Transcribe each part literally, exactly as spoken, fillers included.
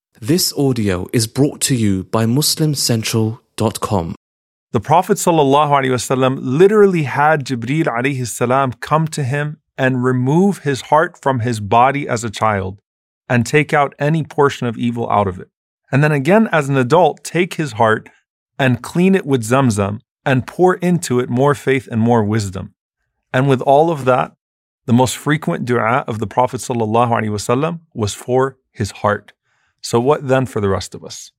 This audio is brought to you by Muslim Central dot com. The Prophet ﷺ literally had Jibreel alayhi salam come to him and remove his heart from his body as a child and take out any portion of evil out of it. And then again, as an adult, take his heart and clean it with Zamzam and pour into it more faith and more wisdom. And with all of that, the most frequent dua of the Prophet ﷺ was for his heart. So what then for the rest of us?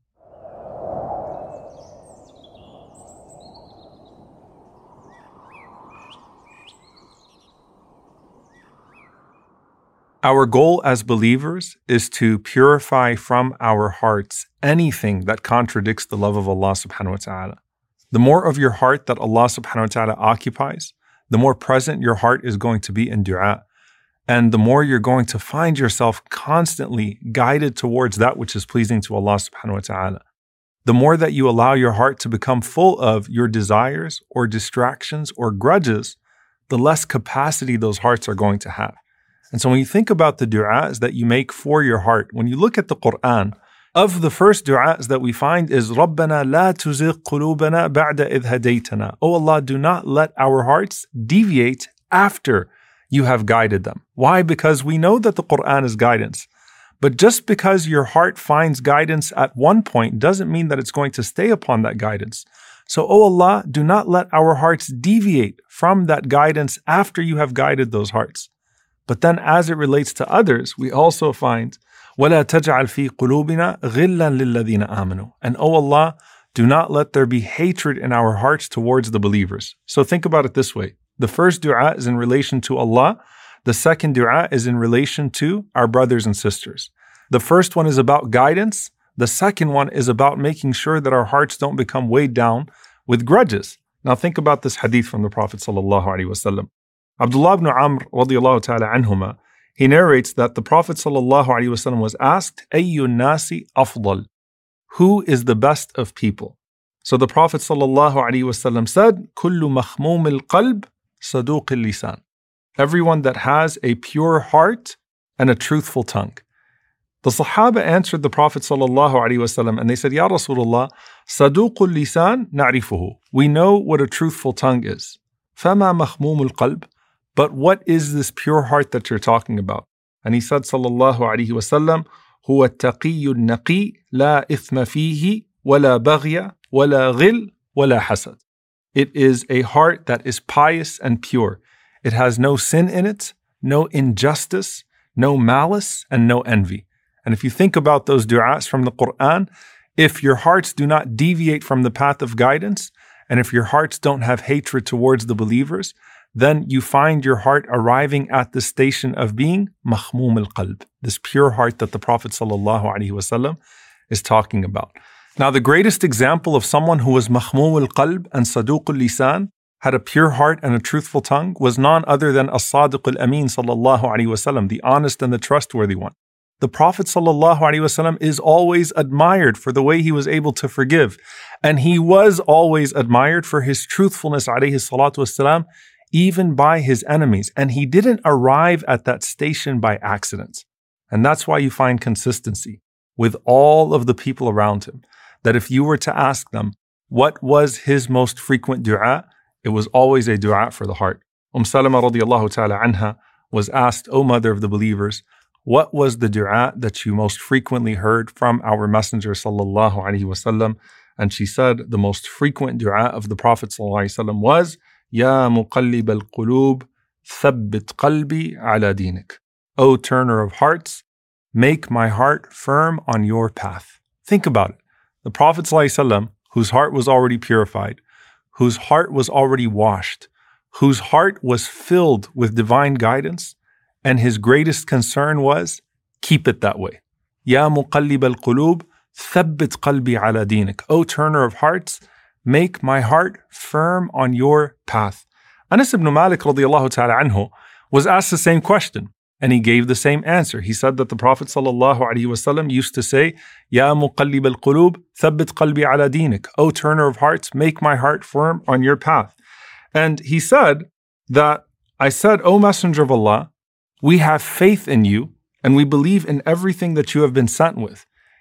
Our goal as believers is to purify from our hearts anything that contradicts the love of Allah subhanahu wa ta'ala. The more of your heart that Allah subhanahu wa ta'ala occupies, the more present your heart is going to be in dua. And the more you're going to find yourself constantly guided towards that which is pleasing to Allah subhanahu wa ta'ala. The more that you allow your heart to become full of your desires or distractions or grudges, the less capacity those hearts are going to have. And so when you think about the du'as that you make for your heart, when you look at the Quran, of the first du'as that we find is رَبَّنَا لَا تُزِغْ قُلُوبَنَا بَعْدَ إِذْ هَدَيْتَنَا. Oh Allah, do not let our hearts deviate after you have guided them. Why? Because we know that the Quran is guidance. But just because your heart finds guidance at one point doesn't mean that it's going to stay upon that guidance. So, oh Allah, do not let our hearts deviate from that guidance after you have guided those hearts. But then as it relates to others, we also find وَلَا تَجْعَلْ فِي قُلُوبِنَا غِلًّا لِلَّذِينَ آمَنُوا. And oh Allah, do not let there be hatred in our hearts towards the believers. So think about it this way. The first dua is in relation to Allah. The second dua is in relation to our brothers and sisters. The first one is about guidance. The second one is about making sure that our hearts don't become weighed down with grudges. Now think about this hadith from the Prophet sallallahu alaihi wasallam. Abdullah ibn Amr radiyallahu ta'ala anhuma, he narrates that the Prophet sallallahu alaihi wasallam was asked, Ayyun nasi afdal? Who is the best of people? So the Prophet sallallahu alaihi wasallam said, Kullu makhmum al-qalb saduq al-lisan. Everyone that has a pure heart and a truthful tongue. The Sahaba answered the Prophet sallallahu alaihi wasallam and they said, Ya Rasulullah, saduq al-lisan na'rifuhu. We know what a truthful tongue is. Fama makhmum al-qalb. But what is this pure heart that you're talking about? And he said, sallallahu alaihi wasallam, huwa at-taqiyyu an-naqi la ithma fihi wala baghya wala ghil wala hasad. It is a heart that is pious and pure. It has no sin in it, no injustice, no malice, and no envy. And if you think about those du'as from the Quran, if your hearts do not deviate from the path of guidance, and if your hearts don't have hatred towards the believers, then you find your heart arriving at the station of being makhmum al-qalb, this pure heart that the Prophet sallallahu alaihi wasallam is talking about. Now, the greatest example of someone who was makhmum al-qalb and saduq al-lisan, had a pure heart and a truthful tongue, was none other than as-sadiq al-amin sallallahu alaihi wasallam, the honest and the trustworthy one. The Prophet sallallahu alaihi wasallam is always admired for the way he was able to forgive, and he was always admired for his truthfulness alayhi salatu wasalam, even by his enemies. And he didn't arrive at that station by accident. And that's why you find consistency with all of the people around him. That if you were to ask them, what was his most frequent dua? It was always a dua for the heart. Umm Salama radiyallahu ta'ala anha was asked, O mother of the believers, what was the dua that you most frequently heard from our Messenger sallallahu alaihi wasallam? And she said, the most frequent dua of the Prophet sallallahu alaihi wasallam was, Ya muqallib al-qulub, thabbit qalbi ala dinik. O turner of hearts, make my heart firm on your path. Think about it. The Prophet ﷺ, whose heart was already purified, whose heart was already washed, whose heart was filled with divine guidance, and his greatest concern was, keep it that way. Ya muqallib al-qulub, thabbit qalbi ala dinik. O turner of hearts, make my heart firm on your path. Anas ibn Malik radiyallahu ta'ala anhu was asked the same question, and he gave the same answer. He said that the Prophet sallallahu alaihi wasallam used to say, Ya muqallib al-qulub, thabbit qalbi ala dinik. O turner of hearts, make my heart firm on your path. And he said that, I said, O Messenger of Allah, we have faith in you, and we believe in everything that you have been sent with.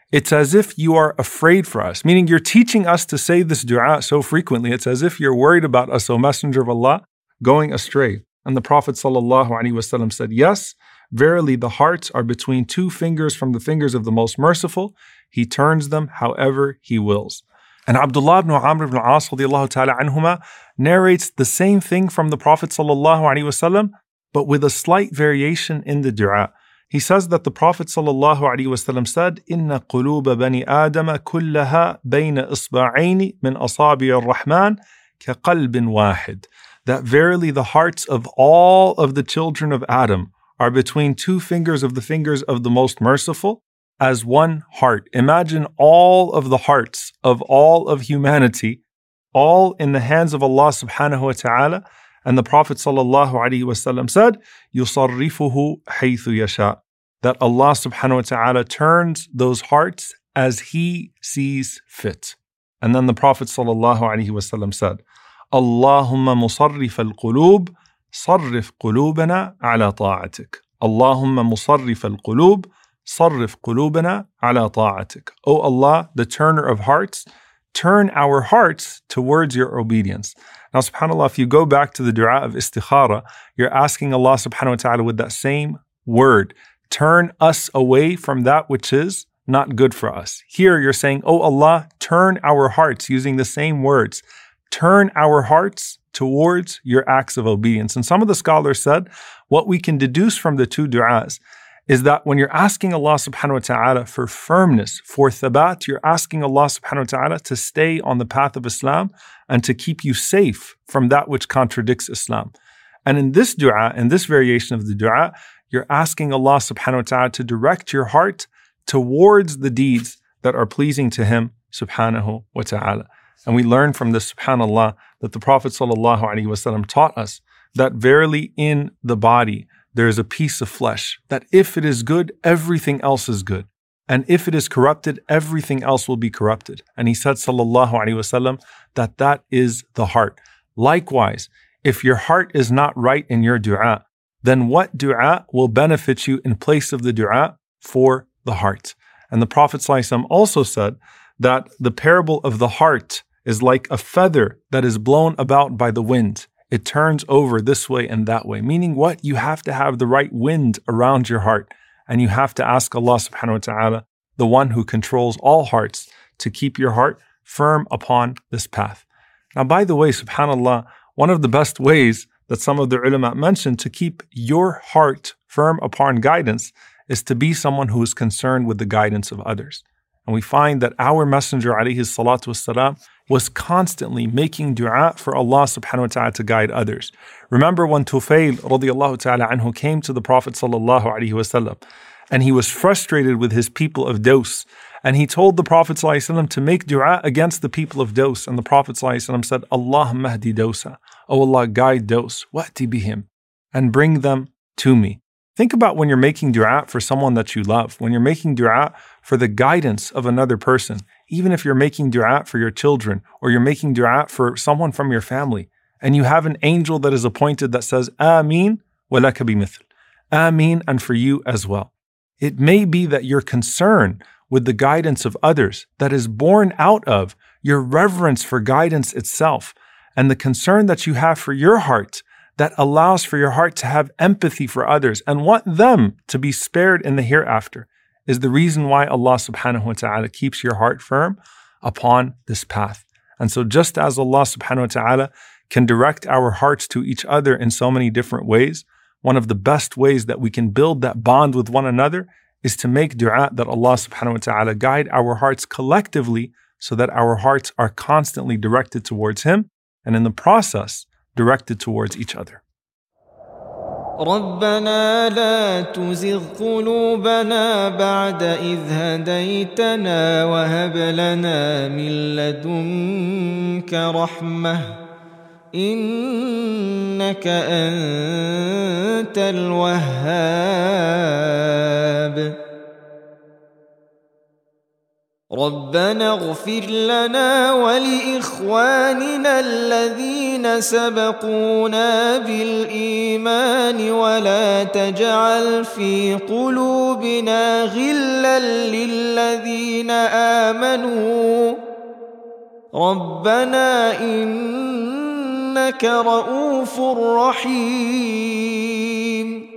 It's as if you are afraid for us, meaning you're teaching us to say this dua so frequently. It's as if you're worried about us, O Messenger of Allah, going astray. And the Prophet ﷺ said, yes, verily the hearts are between two fingers from the fingers of the Most Merciful. He turns them however He wills. And Abdullah ibn Amr ibn al-As radiallahu ta'ala anhuma narrates the same thing from the Prophet ﷺ, but with a slight variation in the dua. He says that the Prophet ﷺ said, إِنَّ قُلُوبَ بَنِي آدَمَ كُلَّهَا بَيْنَ إِصْبَعَيْنِ مِنْ أَصَابِعِ الرَّحْمَنِ كَقَلْبٍ وَاحِدٍ. That verily the hearts of all of the children of Adam are between two fingers of the fingers of the Most Merciful, as one heart. Imagine all of the hearts of all of humanity, all in the hands of Allah subhanahu wa ta'ala. And the Prophet sallallahu alaihi wasallam said, يُصَرِّفُهُ حَيْثُ يَشَاءُ. That Allah subhanahu wa ta'ala turns those hearts as He sees fit. And then the Prophet sallallahu alaihi wasallam said, Allahumma musarrif al-qulub, sarrif qulubana ala ta'atik. Allahumma musarrif al-qulub, sarrif qulubana ala ta'atik. O Allah, the turner of hearts, turn our hearts towards your obedience. Now, subhanAllah, if you go back to the dua of istikhara, you're asking Allah subhanahu wa ta'ala with that same word, turn us away from that which is not good for us. Here you're saying, oh Allah, turn our hearts, using the same words, turn our hearts towards your acts of obedience. And some of the scholars said, what we can deduce from the two du'as is that when you're asking Allah subhanahu wa ta'ala for firmness, for thabat, you're asking Allah subhanahu wa ta'ala to stay on the path of Islam and to keep you safe from that which contradicts Islam. And in this dua, in this variation of the dua, you're asking Allah subhanahu wa ta'ala to direct your heart towards the deeds that are pleasing to Him subhanahu wa ta'ala. And we learn from this, subhanallah, that the Prophet sallallahu alaihi wasallam taught us that verily in the body there is a piece of flesh, that if it is good, everything else is good. And if it is corrupted, everything else will be corrupted. And he said, sallallahu alaihi wasallam, that that is the heart. Likewise, if your heart is not right in your dua, then what dua will benefit you in place of the dua for the heart? And the Prophet sallallahu alaihi wasallam also said that the parable of the heart is like a feather that is blown about by the wind. It turns over this way and that way. Meaning what? You have to have the right wind around your heart. And you have to ask Allah subhanahu wa ta'ala, the one who controls all hearts, to keep your heart firm upon this path. Now, by the way, subhanallah, one of the best ways that some of the ulama mentioned to keep your heart firm upon guidance is to be someone who is concerned with the guidance of others. And we find that our Messenger alayhi salatu wassalam was constantly making dua for Allah subhanahu wa ta'ala to guide others. Remember when Tufayl radiallahu ta'ala anhu came to the Prophet sallallahu alaihi wasallam and he was frustrated with his people of Daws, and he told the Prophet sallallahu alaihi wasallam to make dua against the people of Daws, and the Prophet sallallahu alaihi wasallam said, Allahumma hdi Dawsa, O Allah, guide Daws, wa'ti bihim, and bring them to me. Think about when you're making dua for someone that you love, when you're making dua for the guidance of another person, even if you're making dua for your children or you're making dua for someone from your family, and you have an angel that is appointed that says, Ameen wa laka bimithl. Ameen, and for you as well. It may be that your concern with the guidance of others that is born out of your reverence for guidance itself, and the concern that you have for your heart that allows for your heart to have empathy for others and want them to be spared in the hereafter, is the reason why Allah subhanahu wa ta'ala keeps your heart firm upon this path. And so just as Allah subhanahu wa ta'ala can direct our hearts to each other in so many different ways, one of the best ways that we can build that bond with one another is to make dua that Allah subhanahu wa ta'ala guide our hearts collectively so that our hearts are constantly directed towards Him, and in the process, directed towards each other. ربنا لا تزغ قلوبنا بعد إذ هديتنا وهب لنا من لدنك رحمة إنك أنت الوهاب. ربنا اغفر لنا ولإخواننا الذين سبقونا بالإيمان ولا تجعل في قلوبنا غلا للذين آمنوا ربنا إنك رؤوف رحيم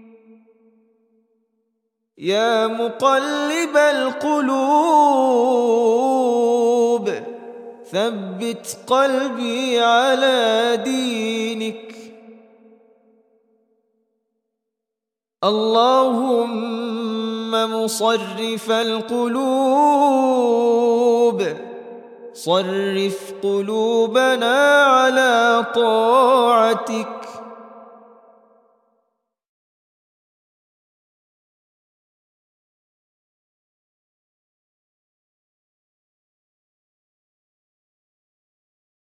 يا مقلب القلوب ثبت قلبي على دينك اللهم مصرف القلوب صرف قلوبنا على طاعتك